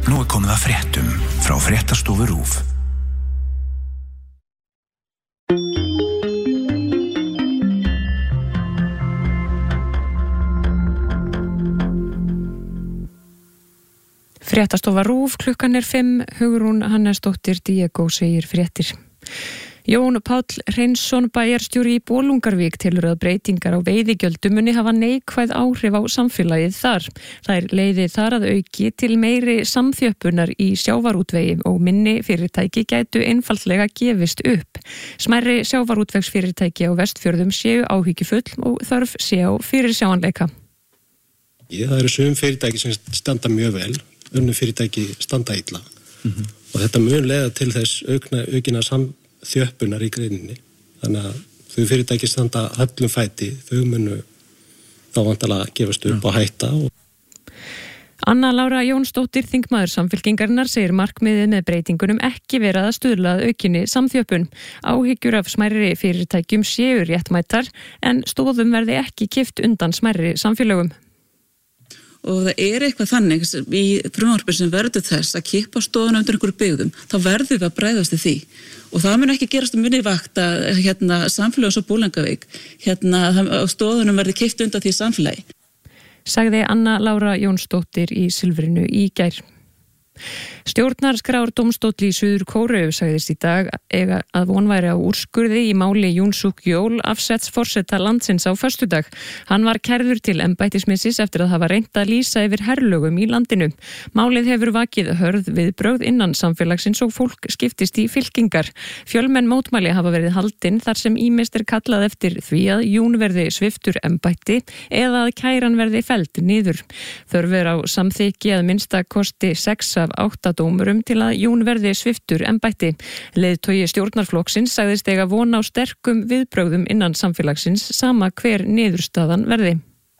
Nú komið að fréttum frá Fréttastofu RÚV. Fréttastofa RÚV, klukkan 5, Hugrún Hannesdóttir, Diego segir fréttir. Jón Páll Hreinsson, bæjarstjóri í Bolungarvík, telur að breytingar á veiðigjöldum muni hafa neikvæð áhrif á samfélagið þar. Það leiði þar að auki til meiri samþjöppunar í sjávarútvegi og minni fyrirtæki gætu einfaldlega gefist upp. Smærri sjávarútvegsfyrirtæki á Vestfjörðum séu áhyggjufull og þörf sé á fyrirsjáanleika. Það eru sum fyrirtæki sem standa mjög vel, önnur fyrirtæki standa illa. Og þetta mun leiða til þess aukina þjöppunar í greininni. Þannig að þau fyrirtæki standa höllum fæti, þau munu þá vantarlega gefast upp og hætta. Anna Lára Jónsdóttir, þingmaður Samfylkingarinnar, segir markmiðið með breytingunum ekki verið að stuðla að aukinni samþjöppun. Áhyggjur af smærri fyrirtækjum séu réttmætar en stóðum verði ekki kippt undan smærri samfélögum. Og það eitthvað þannig í frumvarpi sem verður þess að kippa stóðuna undir einhverju byggðum, þá verður við að bregðast við því. Og það mun ekki gerast minni vakt að samfélög svo Bolungarvík, stóðunum verður kippt undan því samfélagi. Sagði Anna Lára Jónsdóttir í Silfrinu í gær. Stjórnarskrárardómstóll í Suður Kóreu sagðist í dag að von væri á úrskurði í máli Yoon Suk Yeol afsetts forseta landsins á föstudag. Hann var kærður til embættismissis eftir að hafa reynt að lýsa yfir herlögum í landinu. Málið hefur vakið hörð viðbrögð innan samfélagsins og fólk skiptist í fylkingar. Fjölmenn mótmæli hafa verið haldin þar sem ýmist kallað eftir því að Yoon verði sviptur embætti eða að kæran verði felld niður. Þörf á samþykki að minnsta kosti 6 af 8 dómurum til að Yoon verði sviptur embætti. Leiðtogi stjórnarflokksins sagðist eiga von á sterkum viðbrögðum innan samfélagsins sama hver niðurstaðan verði.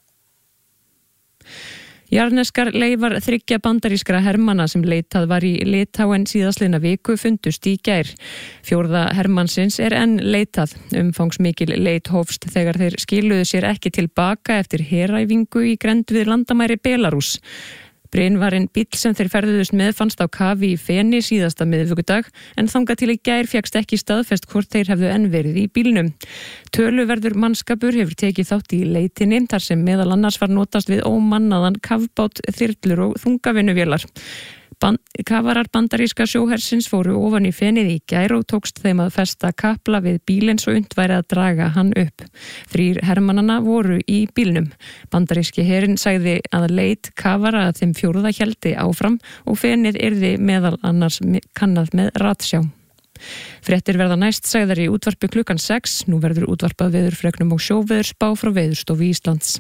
Jarðneskar leifar 3 bandarískra hermanna sem leitað var í Litáen síðastliðna viku fundust í gær. 4. hermannsins enn leitað. Umfangsmikil leit hófst þegar þeir skiluðu sér ekki tilbaka eftir heræfingu í grennd við landamæri Belarús. Brynvarinn bíll sem þeir ferðuðust með fannst á kafi í Feni síðasta miðvikudag en þangað til í gær fékkst ekki staðfest hvort þeir hefðu enn verið í bílnum. Töluverður mannskapur hefur tekið þátt í leitinni þar sem meðal annars var notast við ómannaðan kafbát, þyrlur og þungavinnuvélar. Kafarar bandaríska sjóhersins fóru ofan í Fenið í gær og tókst þeim að festa kapla við bílinn svo unnt væri að draga hann upp. 3 hermannanna voru í bílnum. Bandaríski herinn sagði að leit kafara að þeim 4. héldi áfram og Fenið yrði meðal annars kannað með ratsjá. Fréttir verða næst sagðar í útvarpi klukkan 6. Nú verður útvarpað veðurfregnum og sjóveðurspá frá Veðurstofu Íslands.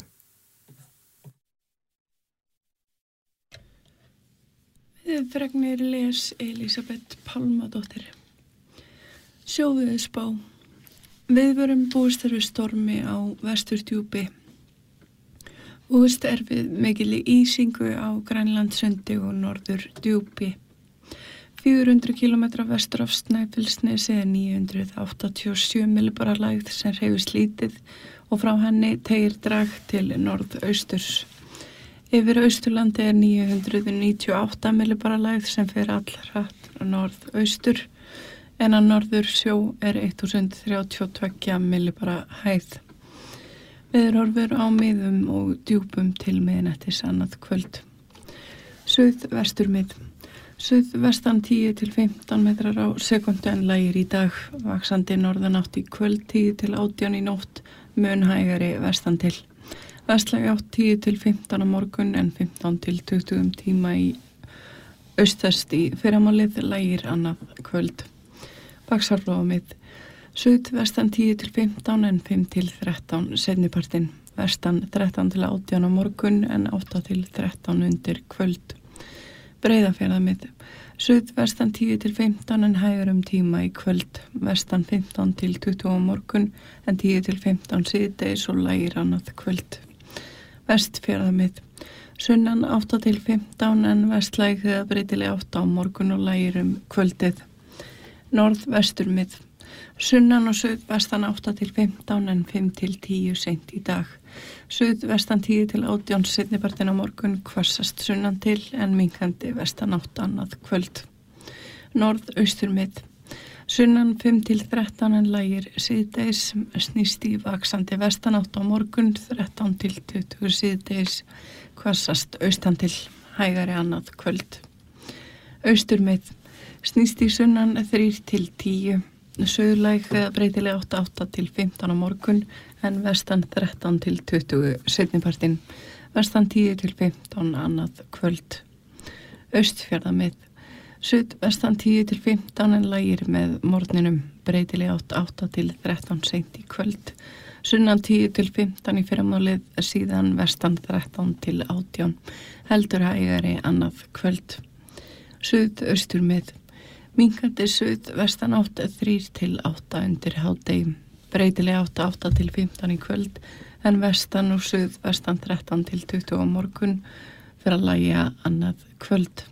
Fregnir les Elísabet Pálmadóttir. Sjóveðurspá. Viðvörum búist við stormi á Vesturdjúpi. Búist við mikilli ísingu á Grænlandssundi og Norðurdjúpi. 400 km vestur af Snæfellsnesi 987 millibara lægð sem hreyfist lítið og frá henni teygir drag til norðausturs. Yfir Austurlandi 998 millibara lægð sem fer allhratt norðaustur en að norðursjó 1032 millibara hæð. Veðurhorfur á miðum og djúpum til miðnættis annað kvöld. Suðvesturmið. Suðvestan 10 til 15 metrar á sekundu en lægir í dag. Vaxandi norðanátt í kvöld 10 til 18 í nótt, mun hægari vestan til. Vestlæg átt 10 til 15 á morgun en 15 til 20 tíma í austast í fyrramálið, lægir annað kvöld. Faxaflóamið. Suðvestan 10 til 15 en 5 til 13 seinnipartinn. Vestan 13 til 18 á morgun en 8 til 13 undir kvöld. Breiðafjarðarmið. Suðvestan 10 til 15 en hægur tíma í kvöld. Vestan 15 til 20 á morgun en 10 til 15 síðdegis og lægir annað kvöld. Vestfjarðarmið. Sunnan 8 til 15 en vestlæg eða breytileg 8 á morgun og lægir kvöldið. Norðvesturmið. Sunnan og suðvestan 8 til 15 en 5 til 10 seint í dag. Suðvestan 10 til 18 seinnipartin á morgun, hvassast sunnan til en minnkandi vestan 8 annað kvöld. Norðaustur með. Sunnan 5 til 13 en lægir síðdegis, snýst í vaxandi vestan 8 á morgun, 13 til 20 síðdegis, hvassast austan til, hægari annað kvöld. Austur með. Snýst í sunnan 3 til 10, suðlæg eða breytileg 8 til 15 á morgun, en vestan 13 til 20 seinnipartin, vestan 10 til 15 annað kvöld. Austfjarða með. Suðvestan 10 til 15 en lægir með morgninum, breytileg 8 til 13 seint í kvöld. Sunnan 10 til 15 í fyrramálið, síðan vestan 13 til 18, heldur hægari annað kvöld. Suðaustur með. Minnkandi suðvestan 8, 3 til 8 undir hádegi, breytileg 8 til 15 í kvöld, en vestan og suðvestan 13 til 20 á morgun, fyrir að lægja annað kvöld.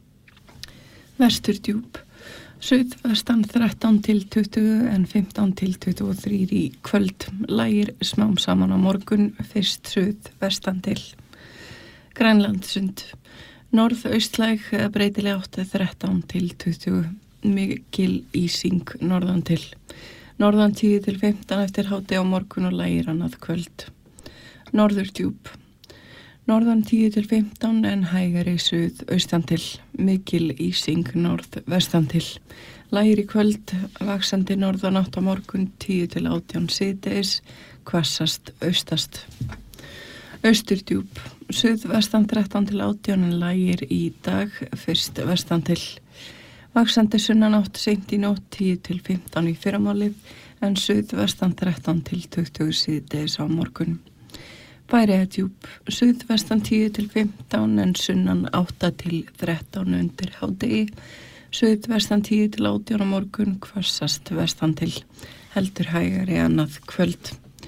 Vesturdjúp. Suðvestan 13 til 20 en 15 til 23 í kvöld, lægir smám saman á morgun, fyrst suðvestan til. Grænlandssund. Norðaustlæg breytileg 8, 13 til 20, mikil ísing norðan til. Norðan 10 til 15 eftir hádegi á morgun og lægir annað kvöld. Norðurdjúp. Norðan 10 til 15 en hægari suðaustan til, mikil ísing norðvestan til. Lægir í kvöld, vaxandi norðan 8 á morgun, 10 til 18 síðdegis, hvassast austast. Austurdjúp. Suðvestan 13 til 18 en lægir í dag, fyrst vestan til. Vaxandi sunnan 8 seint í nótt, 10 til 15 í fyrramálið, en suðvestan 13 til 20 síðdegis á morgun. Færeyjadjúp. Suðvestan 10 til 15 en sunnan 8 til 13 undir hádegi, suðvestan 10 til 18 á morgun, hvassast vestan til, heldur hægari annað kvöld.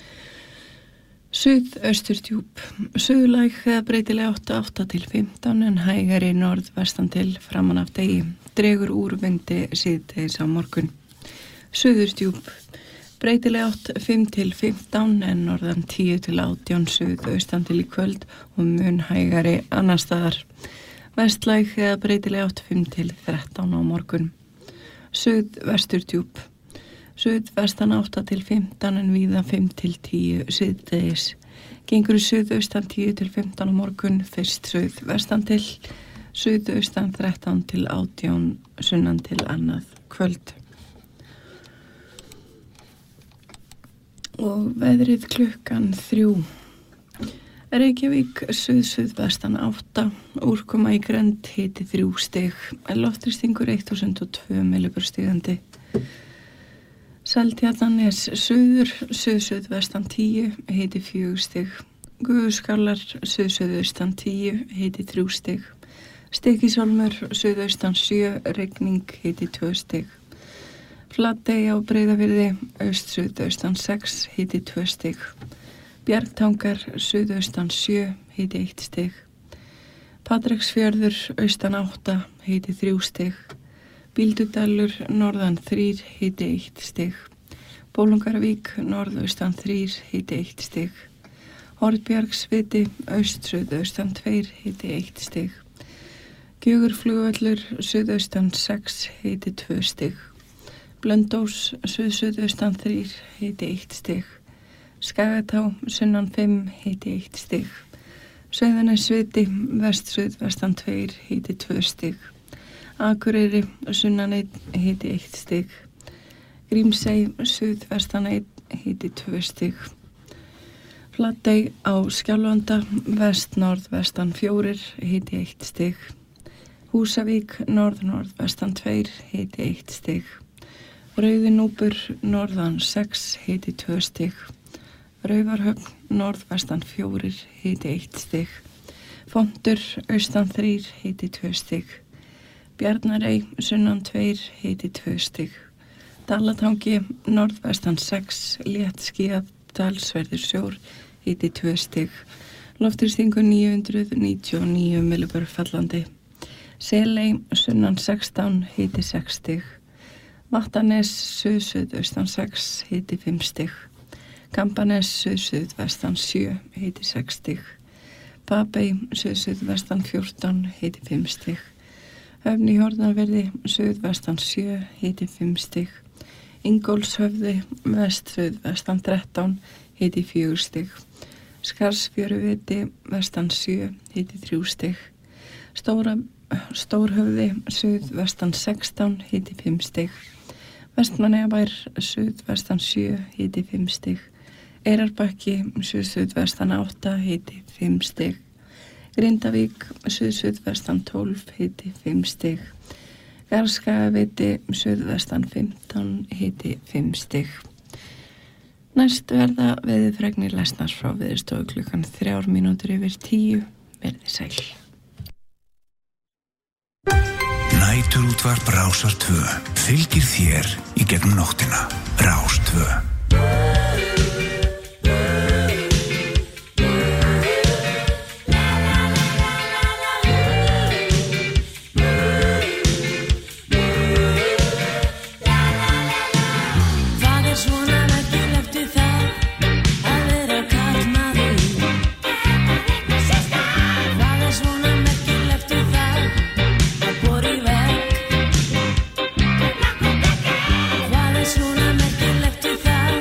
Suðausturdjúp. Suðlæg eða breytileg 8 til 15 en hægari norðvestan til framan af degi, dregur úr vindi síðdegis á morgun. Suðurdjúp. Breytileg 5 til 15 en norðan 10 til 18 suðaustan til í kvöld og mun hægari annar staðar. Vestlæg eða breytileg 5 til 13 á morgun. Suðvesturdjúp. Suðvestan 8 til 15 en víða 5 til 10 síðdegis. Gengur suðaustan 10 til 15 á morgun, fyrst suðvestan til, suðaustan 13 til 18 sunnan til annað kvöld. Og veðrið klukkan 3. Reykjavík suðvestan 8, úrkoma í grennd, hiti 3 stig, loftþrýstingur 1002 millibur stigandi. Seltjarnarnes suðvestan 10, hiti 4 stig. Gufuskálar suðaustan 10, hiti 3 stig. Stykkishólmur suðaustan 7, rigning, hiti 2 stig. Flatey á Breiðafirði, suðaustan 6, hiti 2 stig. Bjargtangar, suðaustan 7, hiti 1 stig. Patreksfjörður, austan 8, hiti 3 stig. Bíldudalur, norðan 3, hiti 1 stig. Bólungarvík, norðaustan 3, hiti 1 stig. Hornbjargsviti, suðaustan 2, hiti 1 stig. Gjögurflugvöllur, suðaustan 6, hiti 2 stig. Blöndós, suðaustan 3, hiti 1 stig. Skagatá, sunnan 5, hiti 1 stig. Sauðanesviti, suðvestan 2, hiti 2 stig. Akureyri, sunnan 1, hiti 1 stig. Grímsey, suðvestan 1, hiti 2 stig. Flatey á Skjálfanda, norðvestan 4, hiti 1 stig. Húsavík, norðvestan 2, hiti 1 stig. Rauðinúpur, norðan 6, hiti 2 stig. Raufarhöfn, norðvestan 4, hiti 1 stig. Fontur, austan 3, hiti 2 stig. Bjarnarey, sunnan 2, hiti 2 stig. Dalatangi, norðvestan 6, léttskýjað, talsverður sjór, hiti 2 stig. Loftþrýstingur 999 millibur fallandi. Seley, sunnan 16, hiti 6 stig. Vattarnes suð-suðaustan 6, hiti 5 stig. Kambanes suð-suðvestan 7, hiti 6 stig. Papey suð-suðvestan 14, hiti 5 stig. Höfn í Hornafirði suðvestan 7, hiti 5 stig. Ingólfshöfði vest-suðvestan 13, hiti 4 stig. Skarðsfjöruviti vestan 7, hiti 3 stig. Stórhöfði suðvestan 16, hiti 5 stig. Vestmannaeyjabær suðvestan 7, hiti 5 stig. Eyrarbakki suðvestan 8, hiti 5 stig. Grindavík suðvestan 12, hiti 5 stig. Garðskagaviti suðvestan 15, hiti 5 stig. Næst verða veðurfregnir lesnar frá Veðurstofu klukkan 9:03. Verði sæl. Næturútvarp Rásar 2 fylgir þér í gegnum nóttina. Rás 2. Hvað er svona merkilegt við það?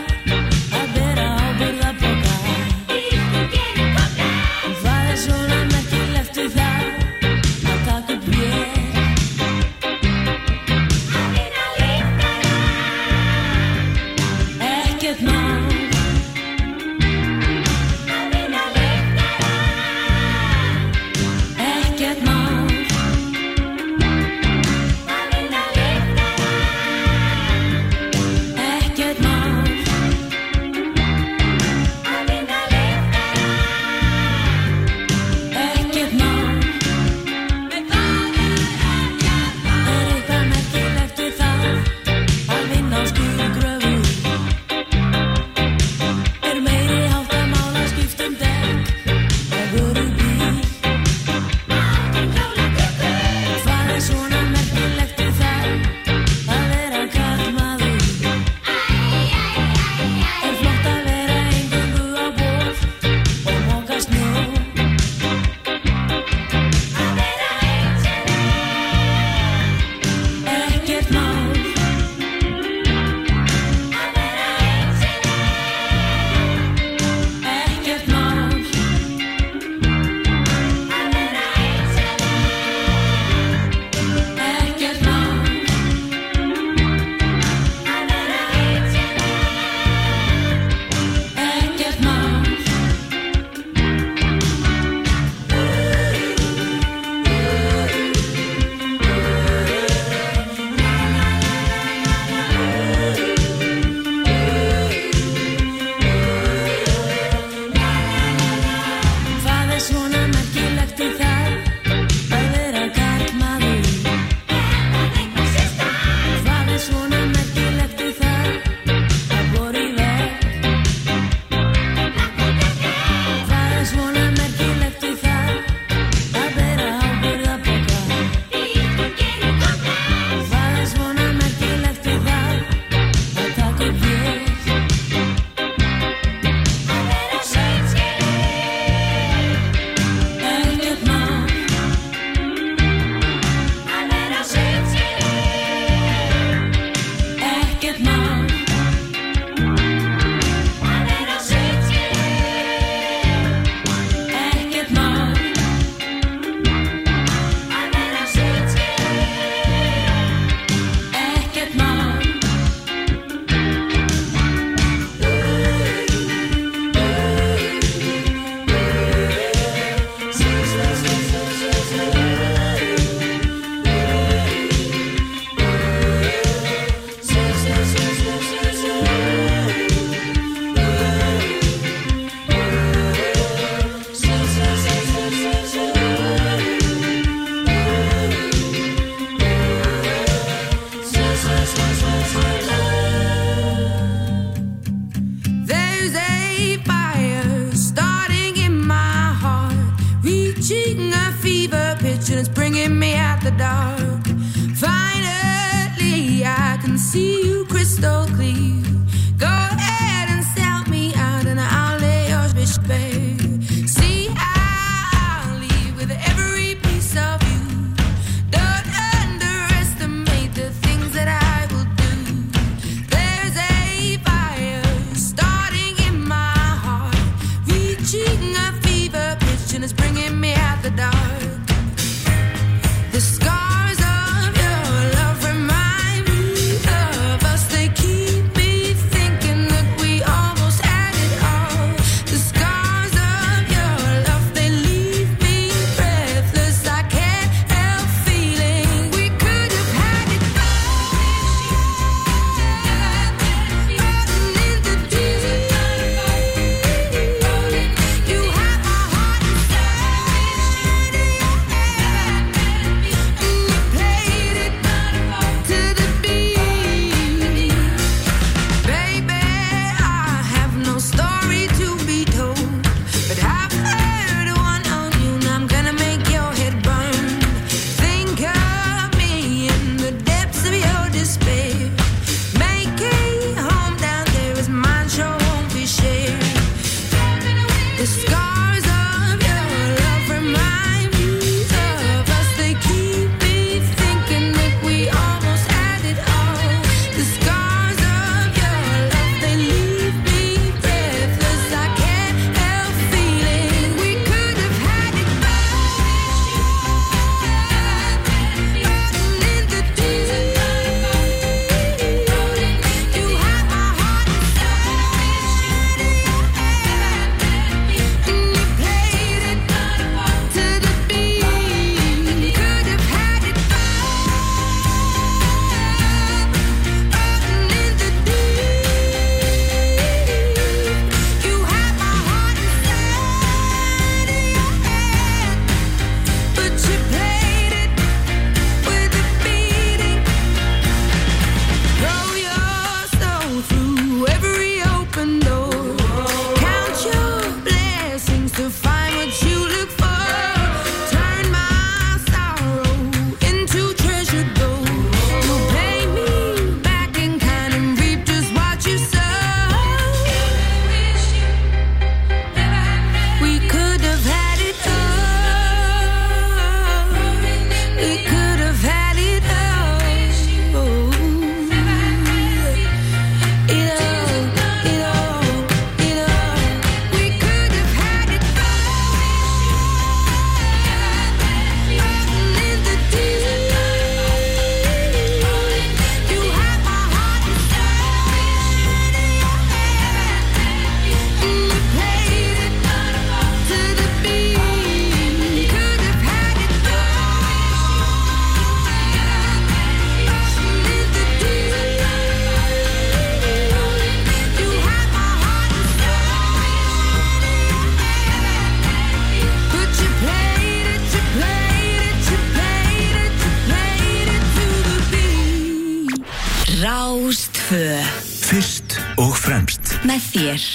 Rástvö. Fyrst og fremst. Með þér.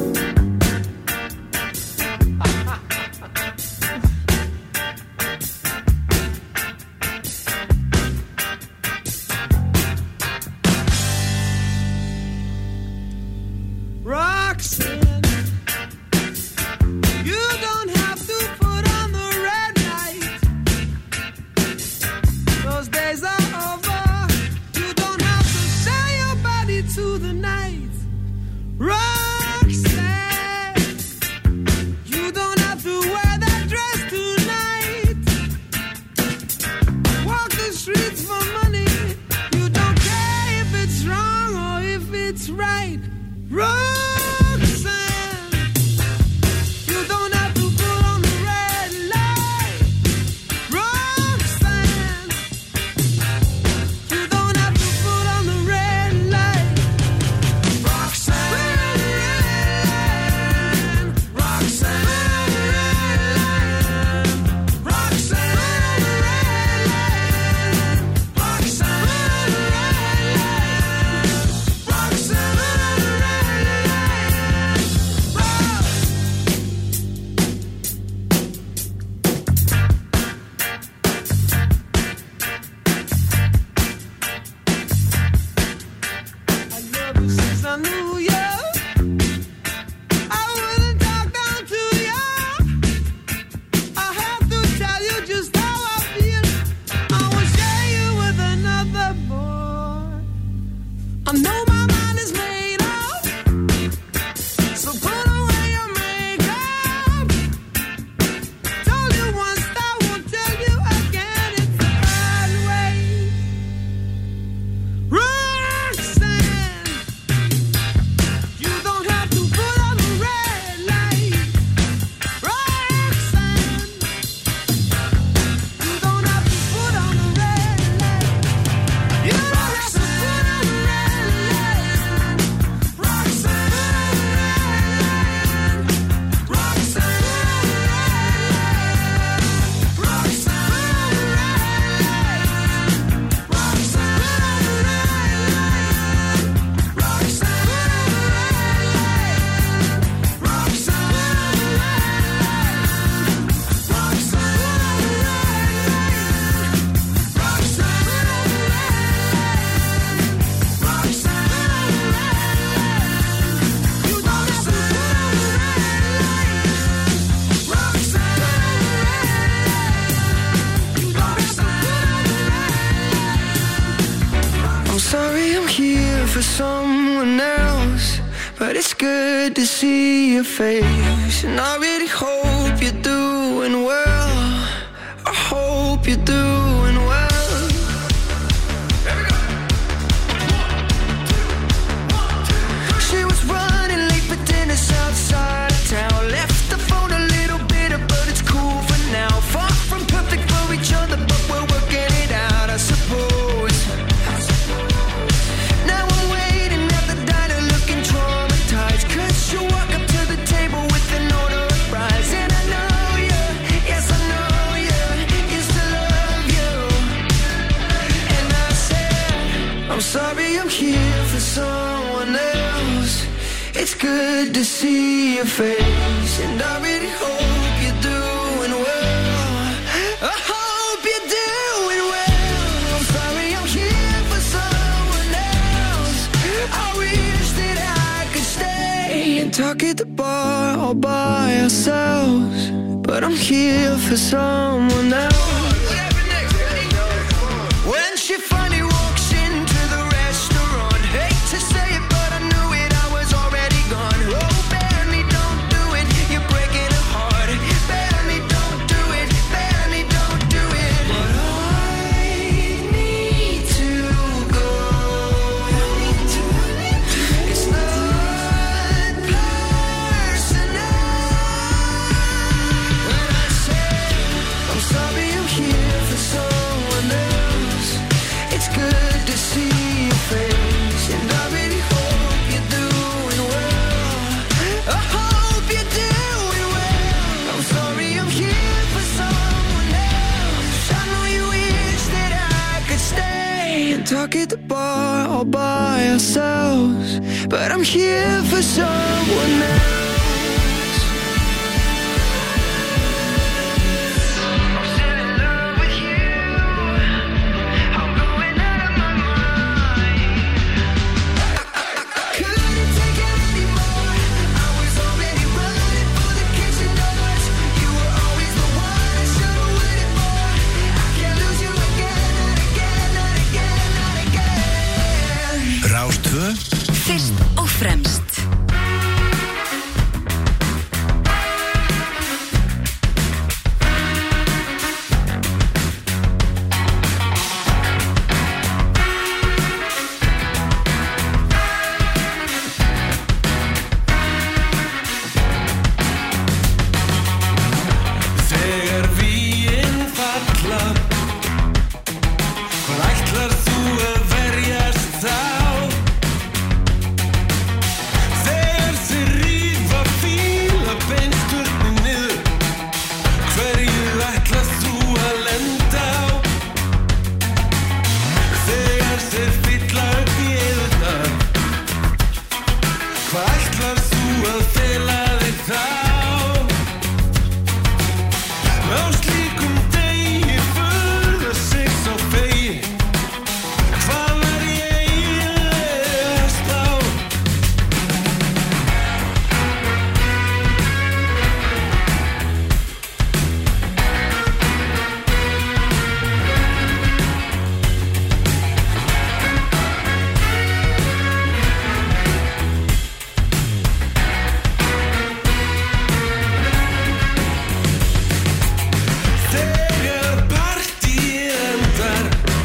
To see your face, and I really hope you're doing well. I hope you're doing well. She was running late for dinner outside of town. Left the phone a little bitter, but it's cool for now. Far from perfect for each other, but we're working it out, I suppose. Now I'm waiting at the diner looking traumatized, 'cause you walk up to the table with an order of fries. And I know you, yes I know you, used to love you. And I said, I'm sorry I'm here for someone else. It's good to see your face, and I really hope you're doing well. I hope you're doing well. I'm sorry I'm here for someone else. I wish that I could stay and talk at the bar all by ourselves, but I'm here for someone else. When she finally walks into the restaurant, hate to say it, but I knew it, I was already gone. Oh, Benny, don't do it, you're breaking her heart. Benny, don't do it, Benny, don't do it. But I need to go. It's not personal. When I said I'm sorry I'm talk at the bar all by ourselves, but I'm here for someone else. Rás 2 Fyrst og fremst. Þegar vígin falla, hvað ætlar þú að verjast þá? Þegar þeir rífa fílabeinsturnin niður, hverju ætlar þú að lenda á? Þegar þeir fylla upp í eyðurnar, hvað ætlar þú að fela þig þá? Á slíkum degi furða sig sá fegi, hvað var ég eiginlega að spá? Þegar partíið endar,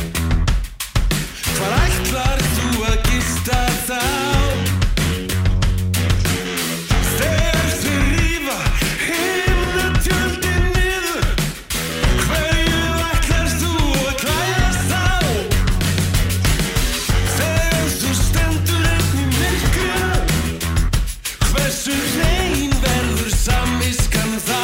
hvar ætlar þú að gista þá? Þegar þeir rífa himnatjöldin niður, hverju ætlar þú að klæðast þá? Þegar þú stendur einn í myrkrinu, hversu hrein verður samviskan þá?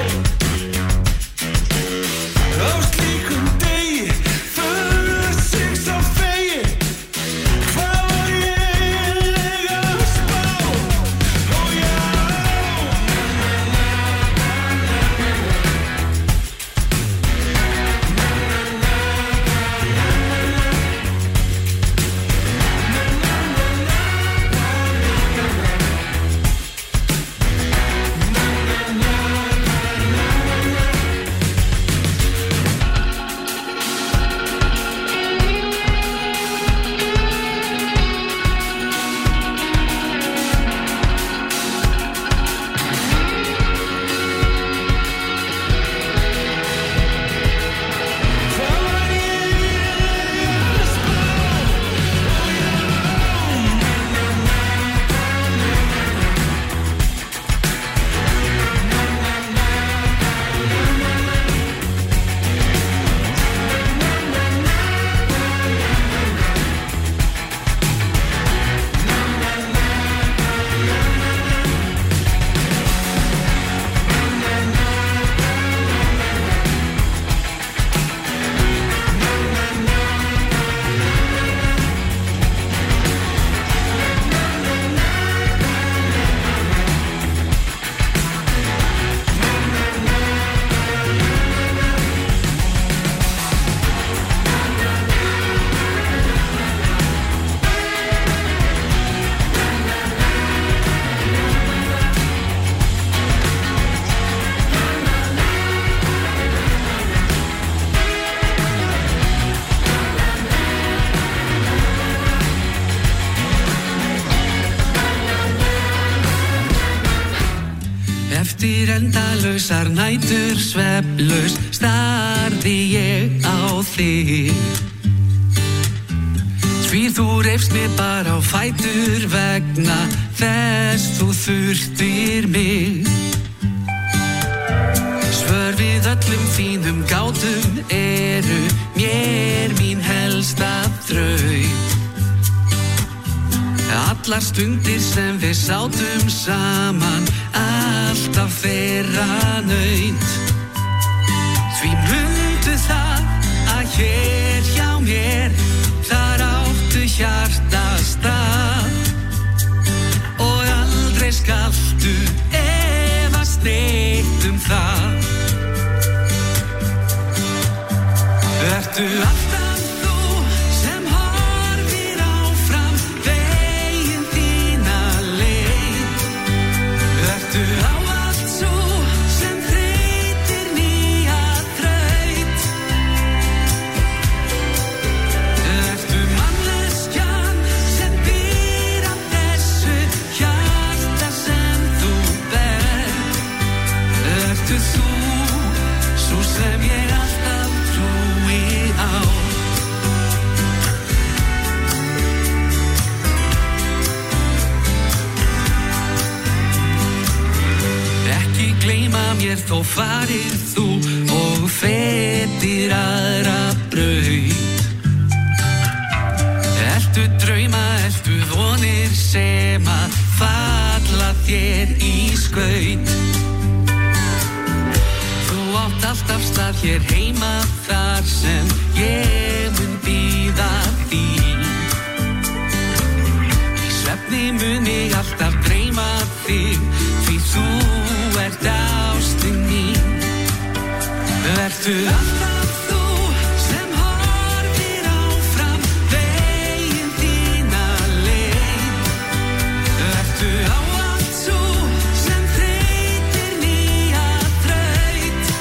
Á slíkum degi furða sig sá fegi, hvað var ég eiginlega að spá? Ó já. Eftir endalausar nætur svefnlaust starði ég á þig. Því þú reifst mig bara á fætur vegna þess þú þurftir mig. Svör við öllum þínum gátum eru mér mín helsta þraut. Allar stundir sem við sátum saman, alltaf þeirra naut. Því mundu það að hér hjá mér, þar mér þó farir þú og fetir aðra braut. Eltu drauma, eltu vonir sem að falla þér í skaut. Þú átt alltaf stað hér heima þar sem ég mun bíða þín. Í svefni mun ég alltaf dreyma þig, því þú ert ástin mín. Vertu alltaf þú sem horfir áfram veginn þína leið. Vertu ávallt sú sem þreytir nýja þraut.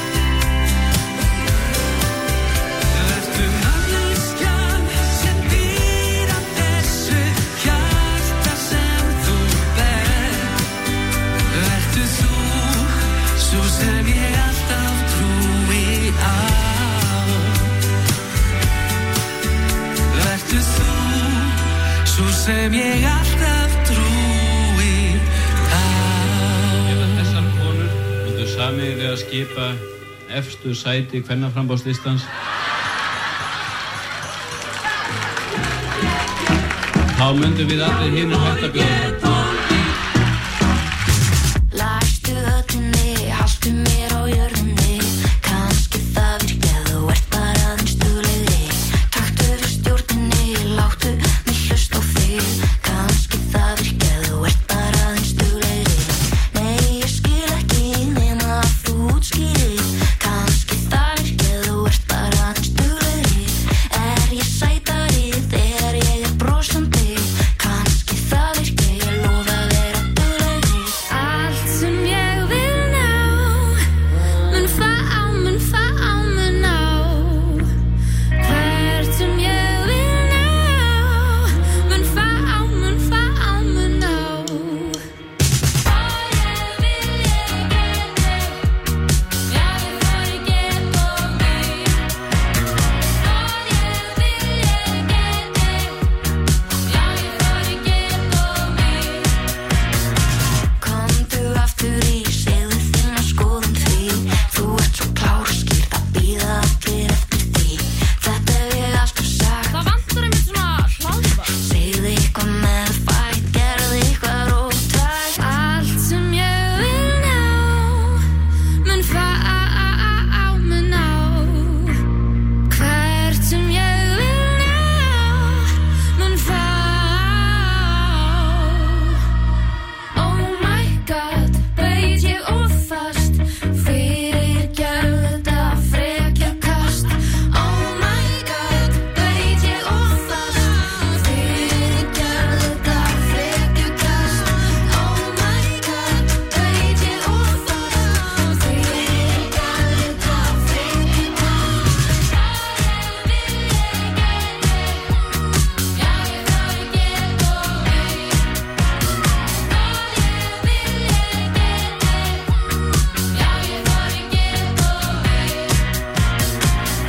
Vertu manneskjan sem býr að þessu hjarta sem þú ber. Vertu þú sú sem ég alltaf trúi á. Vertu þú sú sem ég alltaf trúi á. Ef að þessar konur myndu sameiginlega skipa efstu sæti kvennaframboðslistans, þá myndum við allir hinum hægt að bjóða það. Læstu höllinni, haltu mér á jörðinni. Kannski það virki að þú ert bara aðeins duglegri. Taktu við stjórninni, láttu mig hlusta á þig. Kannski það virki að þú ert bara aðeins duglegri. Nei, ég skil ekki nema að þú útskýrir. Kannski það virki að þú ert bara aðeins duglegri. Er ég sætari þegar ég er brosandi? Kannski það virki, ég lofa að vera duglegri. Allt sem ég vil ná mun fá mun ná. Hvert sem ég vil ná mun fá mun ná. Ég vil ég geti, já ég þarf ég get og mig. Ég vil ég geti, já ég þarf ég get og mig. Komdu aftur í, segðu þína skoðun því. Þú ert svo klár, skýrt að bíða allir eftir því. Þetta hef ég alltaf sagt. Það vantar einmitt svona hlaðvarp. Segðu eitthvað með fætt, gerðu eitthvað róttækt. Allt sem ég vil ná mun fá mun ná. Hvert sem ég vil ná mun fá. Oh my god, beit ég of fast. Fyrirgefðu þetta frekjakast. Oh my god, beit ég of fast. Fyrirgefðu þetta frekjakast. Oh my god, beit ég of fast. Fyrirgefðu þetta frekjakast. Ég vil ég geti, já ég þarf ég get og mig. Ég vil ég geti, já ég þarf ég get og mig.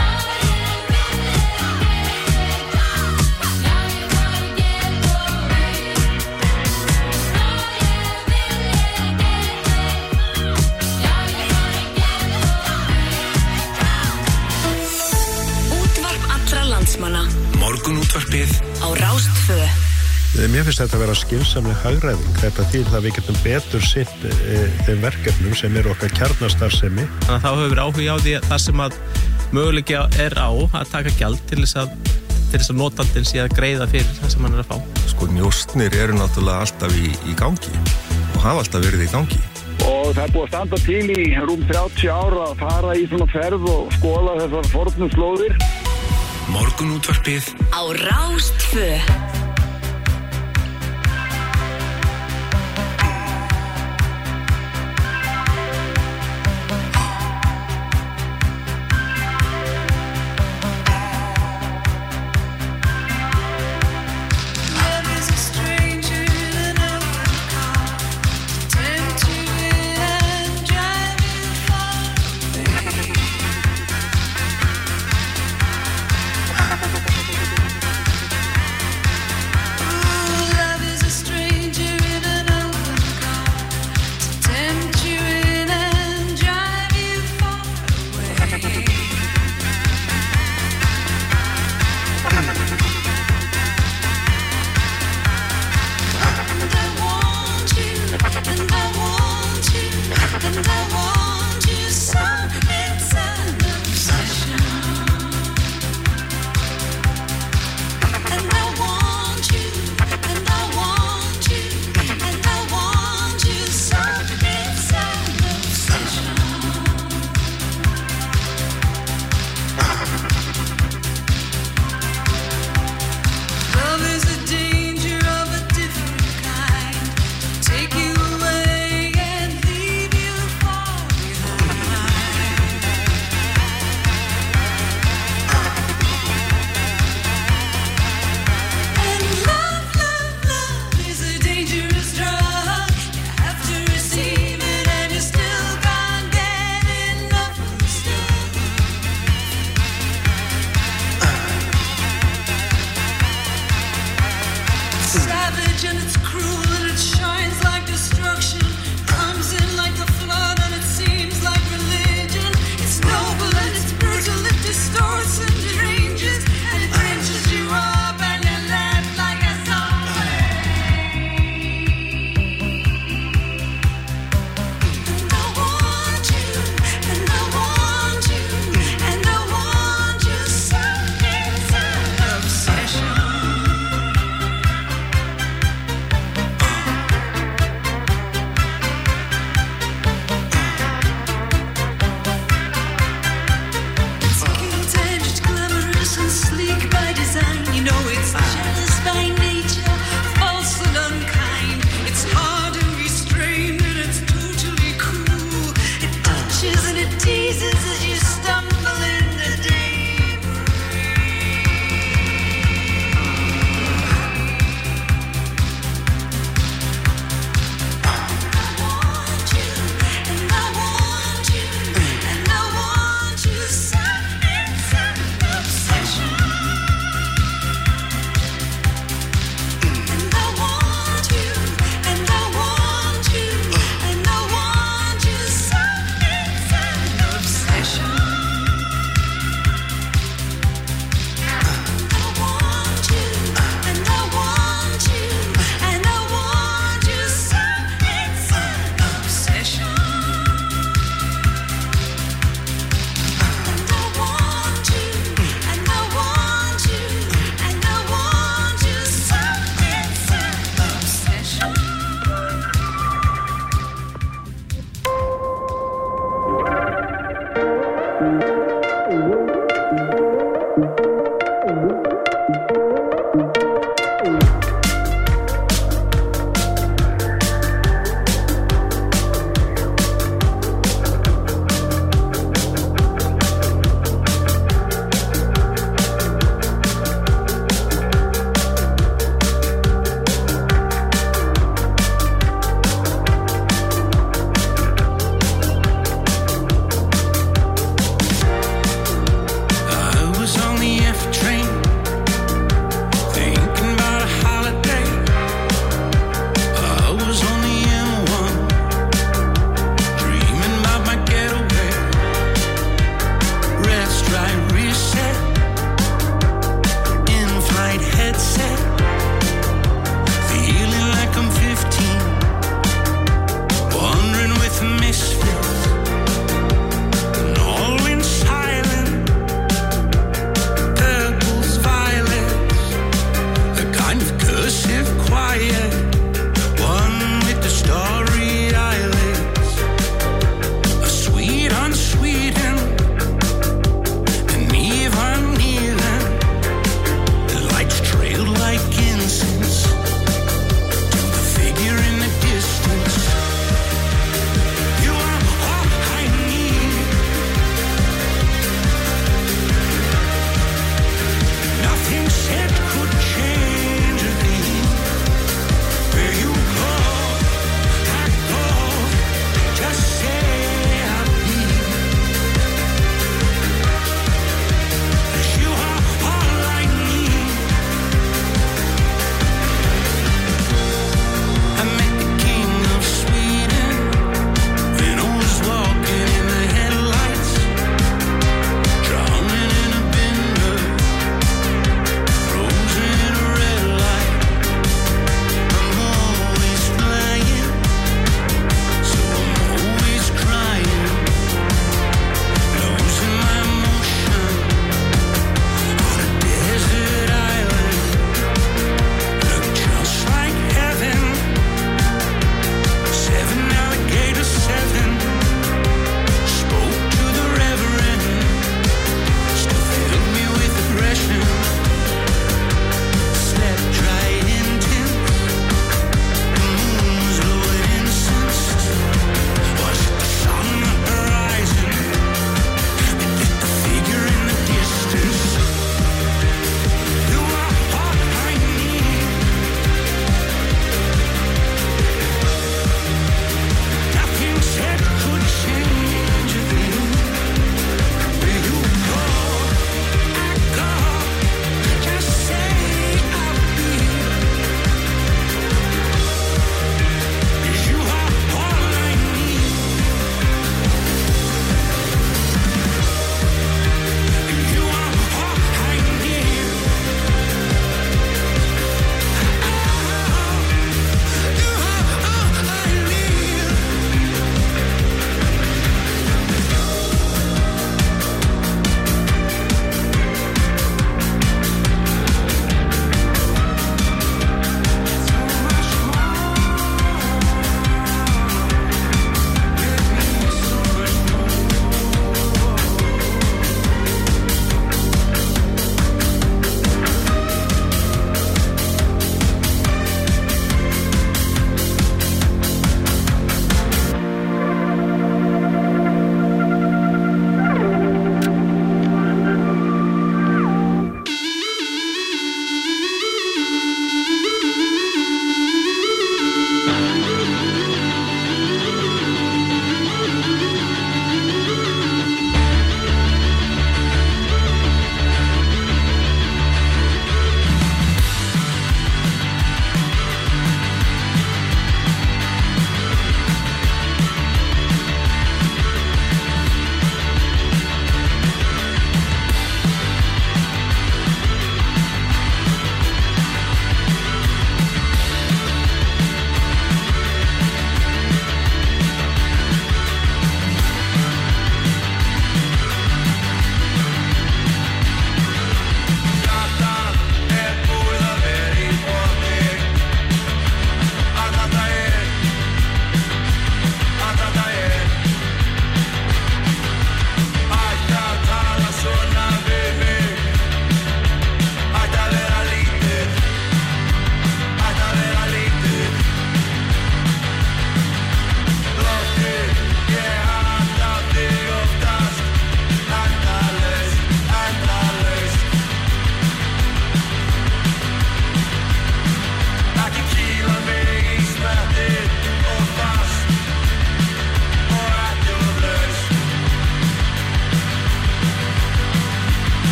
Útvarp allra landsmanna Morgunútvarpið á Rás 2. Mér finnst þetta að vera skynsamleg hagræðing. Þetta því það við getum betur sinnt þeim verkefnum sem eru okkar kjarnastarfsemi. Þannig að þá hefur verið áhugi á því að það sem að möguleiki er á að taka gjald til þess að notandinn sé að greiða fyrir það sem hann er að fá. Sko njóstnir eru náttúrulega alltaf í gangi og hafa alltaf verið í gangi. Og það er búið að standa til í rúm 30 ára að fara í svona ferð og skoða þessar fornu slóðir. Morgunútvarpið á Rás 2.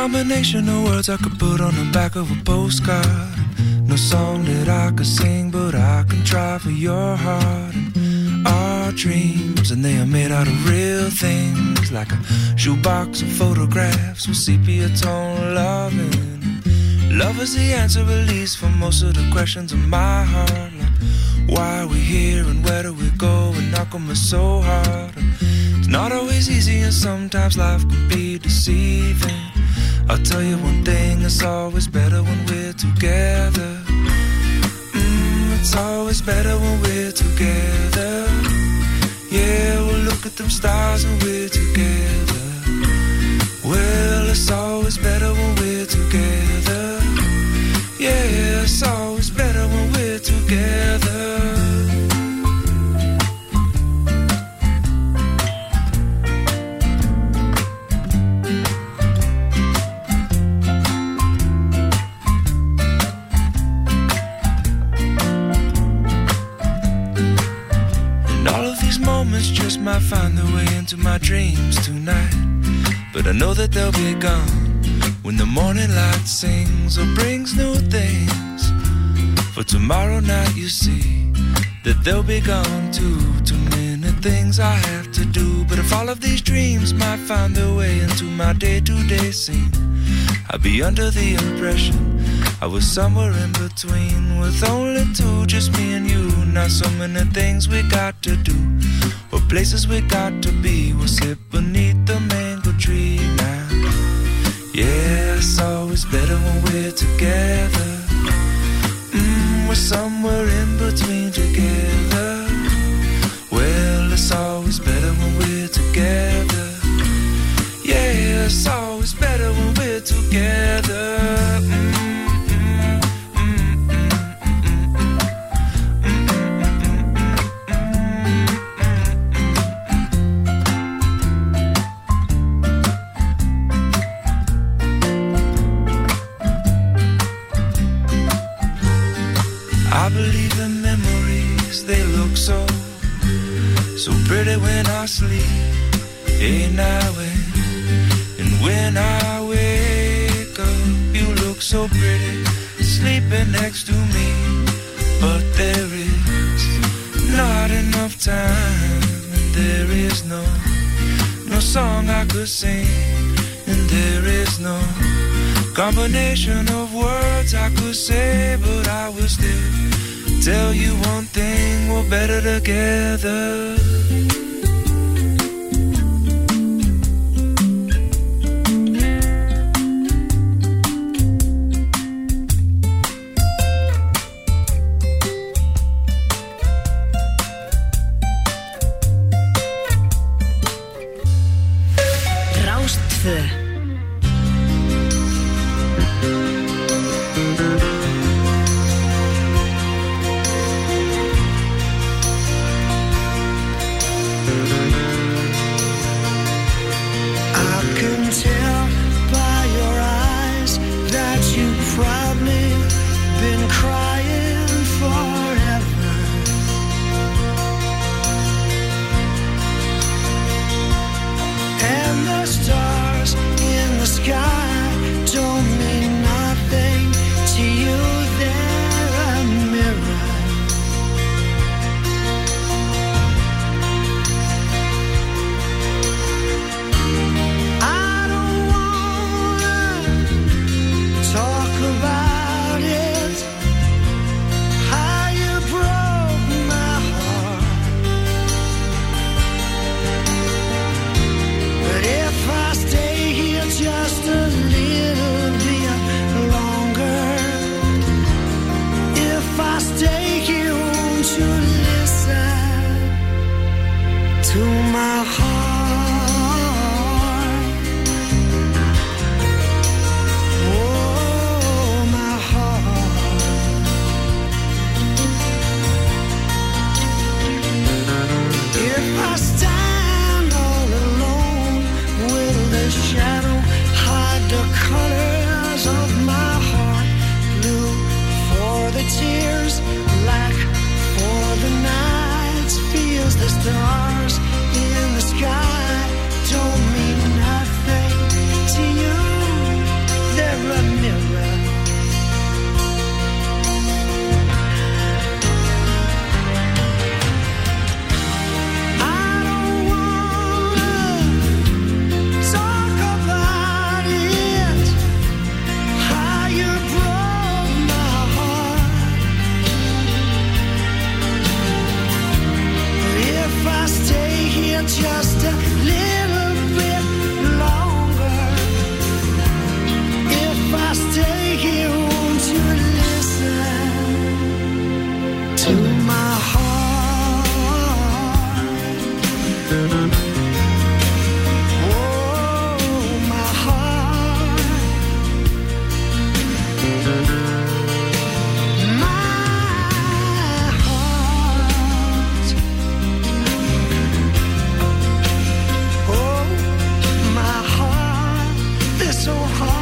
combination of words I could put on the back of a postcard. No song that I could sing, but I can try for your heart. And our dreams, and they are made out of real things, like a shoebox of photographs with sepia tone loving. Love is the answer, at least, for most of the questions in my heart. Like, why are we here and where do we go? And how come it's so hard? And it's not always easy, and sometimes life can be deceiving. I'll tell you one thing, it's always better when we're together. It's always better when we're together. Yeah, we'll look at them stars when we're together. Well, it's always better when we're together. Yeah, it's always better when we're together. Moments just might find their way into my dreams tonight, but I know that they'll be gone when the morning light sings or brings new things. For tomorrow night you see that they'll be gone too. Too many things I have to do, but if all of these dreams might find their way into my day-to-day scene, I'd be under the impression I was somewhere in between, with only two, just me and you. Not so many things we got to do, or places we got to be. We'll sit beneath the mango tree now. Yeah, it's always better when we're together. We're somewhere in between together. Well, it's always better when we're together. Yeah, it's always better when we're together. I believe in memories, they look so pretty when I sleep. Ain't I and when I wake up, you look so pretty, sleeping next to me. But there is not enough time, and there is no song I could sing, and there is no combination of words I could say, but I will still tell you one thing, we're better together. Stars in the sky don't mean nothing to you. to my heart. Oh, my heart. My heart. Oh, my heart. They're so hard.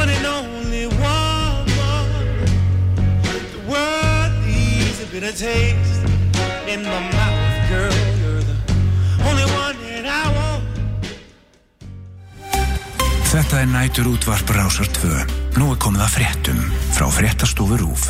one and only woman. The world leaves a bitter taste in my mouth, girl. You're the only one that I want. Þetta nætur útvarp Rásar 2. Nú komið að fréttum frá fréttastofu RÚV.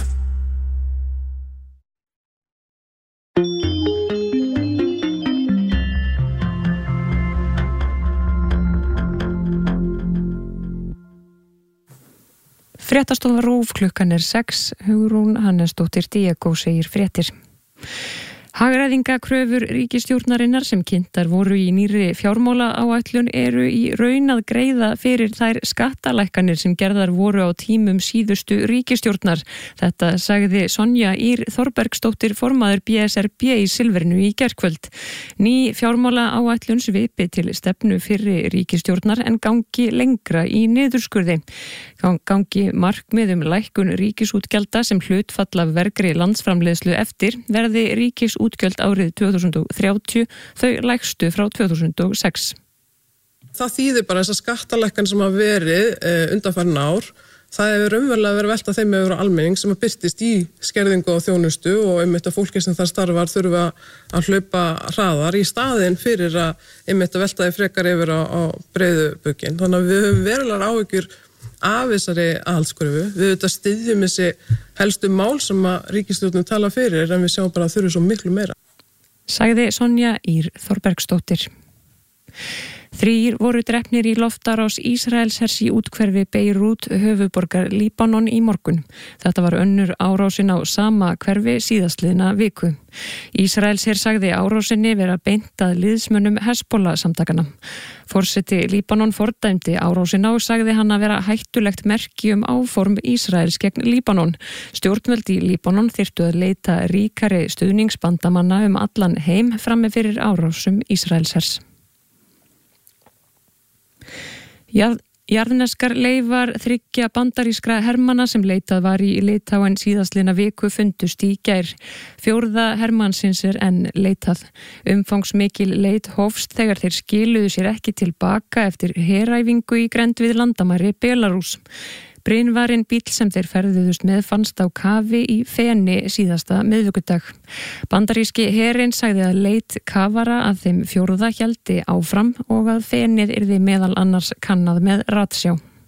Fréttastofa RÚV, klukkan 6, Hugrún Hannesdóttir Diego segir fréttir. Hagræðingakröfur ríkisstjórnarinnar sem kynntar voru í nýrri fjármálaáætlun eru í raun að greiða fyrir þær skattalækkanir sem gerðar voru á tímum síðustu ríkisstjórnar. Þetta sagði Sonja Ýr Þorbergsdóttir formaður BSRB í Silfrinu í gærkvöld. Ný fjármálaáætlun svipi til stefnu fyrri ríkisstjórnar en gangi lengra í niðurskurði. Gangi markmiðum lækkun ríkisútgjalda sem hlutfall af vergri landsframleiðslu eftir verði ríkisútgjöld árið 2030 þau lægstu frá 2006. Það þýðir bara þessar skattalækkan sem hafa verið undanfarin ár. Það hefur raunverulega verið velta þeim yfir á almenning sem birtist í skerðingu og þjónustu og einmitt að fólki sem þar starfar þurfa að hlaupa hraðar í staðinn fyrir að einmitt að velta þeim frekar yfir á breiðu bukkin. Þannig að við höfum verulegar áhyggjur af þessari aðhaldskröfu. Við auðvitað styðjum þessi helstu mál sem að ríkisstjórnin tala fyrir en við sjáum bara að þurfi svo miklu meira. Sagði Sonja Ýr Þorbergsdóttir. 3 voru drepnir í loftárás Ísraelshers í úthverfi Beirút, höfuðborgar Líbanon í morgun. Þetta var önnur árásin á sama hverfi síðastliðna viku. Ísraelsher sagði árásinni vera beint að liðsmönnum Hezbollah samtakana. Forseti Líbanon fordæmdi árásina og sagði hann að vera hættulegt merki áform Ísraels gegn Líbanon. Stjórnvöld í Líbanon þyrftu að leita ríkari stuðningsbandamanna allan heim frammi fyrir árásum Ísraelshers. Jarðneskar leifar 3 bandarískra hermanna sem leitað var í Litáen síðastliðna viku fundust í gær. 4. hermannsins enn leitað. Umfangsmikil leit hófst þegar þeir skiluðu sér ekki tilbaka eftir heræfingu í grennd við landamæri Belarús. Brynvarinn bíll sem þeir ferðuðust með fannst á kafi í Feni síðasta miðvikudag. Bandaríski herinn sagði að leit kafara að þeim 4. héldi áfram og að Fenið yrði meðal annars kannað með ratsjá.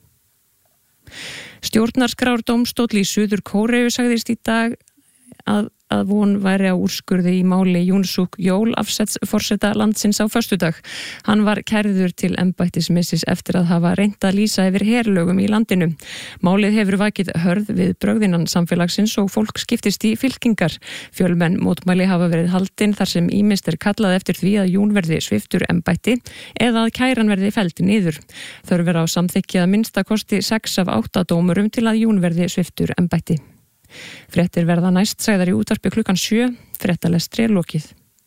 Stjórnarskrárdómstóll í Suður Kóreu sagðist í dag að von væri á úrskurði í máli Yoon Suk Yeol forseta landsins á föstudag. Hann var kærður til embættismissis eftir að hafa reynt að lýsa yfir herlögum í landinu. Málið hefur vakið hörð við brögðinnan samfélagsins og fólk skiptist í fylkingar. Fjölmenn mótmæli hafa verið haldin þar sem ýmist kallað eftir því að Yoon verði sviptur embætti eða að kæran verði felld niður. Þörf á samþykki að minnstakosti 6 af 8 dómurum til að Yoon verði sviptur embætti. Fréttir verða næst sagðar í útvarpi klukkan 7, fréttalestri lokið.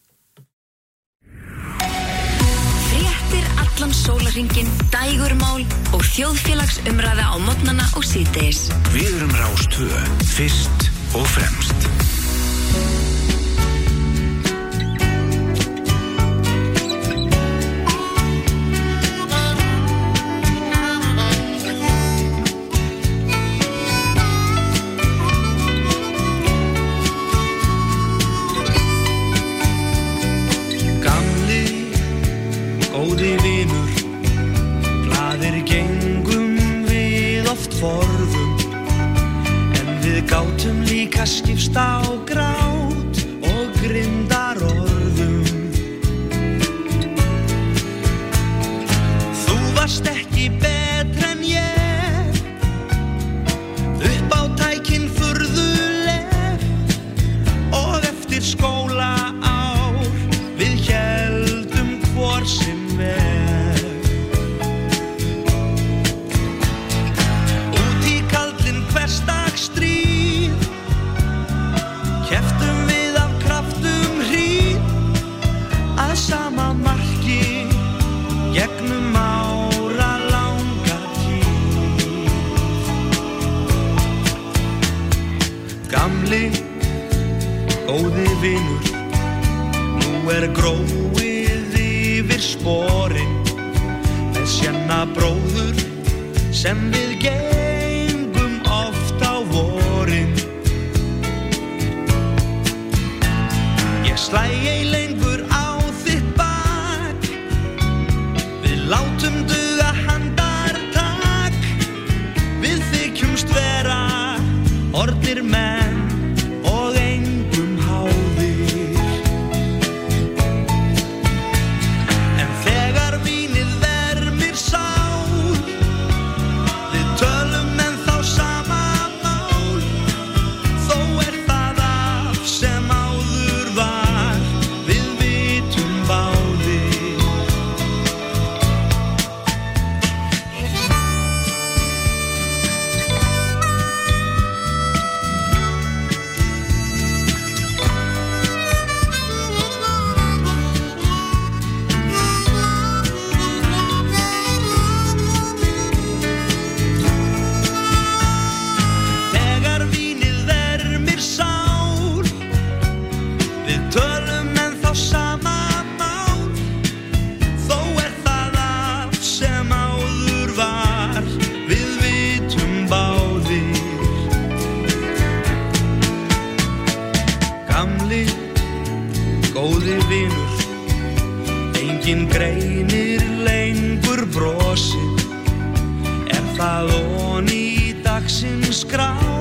Fréttir allan sólarhringinn, dægurmál og þjóðfélagsumræða á morgnana og síðdegis. Við erum Rás 2, fyrst og fremst. Góði vinur, glaðir gengum við oft forðum, en við gátum líka skipst á grát og grindar orðum. Þú varst ekki betri en ég, uppátækin furðuleg, og eftir skólaár við héldum hvor sem út í kaldinn hversdagsstríð keftum við af kraftum hríð að sama marki gegnum ára langa tíð. Gamli, góði vinur, nú gróið yfir sporin með sjanna bróður sem við orðnir menn og engum háðir. En þegar vínið vermir sál, við tölum ennþá sama mál, þó það af sem áður var, við vitum báðir. Þegar vínið vermir sál, við tölum ennþá sama mál, þó það af sem áður var, við vitum báðir. Gamli, góði vinur, enginn greinir lengur brosið, það ofan í dagsins grá?